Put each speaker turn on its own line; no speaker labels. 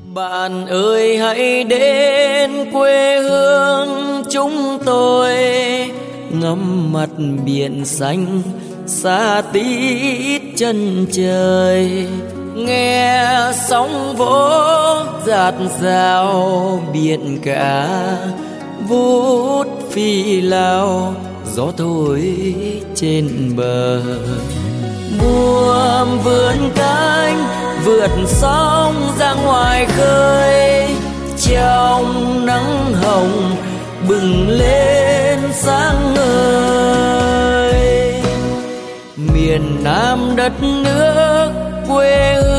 Bạn ơi hãy đến quê hương chúng tôi, ngắm mặt biển xanh xa tít chân trời, nghe sóng vỗ dạt dào biển cả vút phi lao gió thổi trên bờ. Buồm vươn cánh vượt sóng ra ngoài khơi, trong nắng hồng bừng lên sáng ngời. Miền Nam đất nước quê hương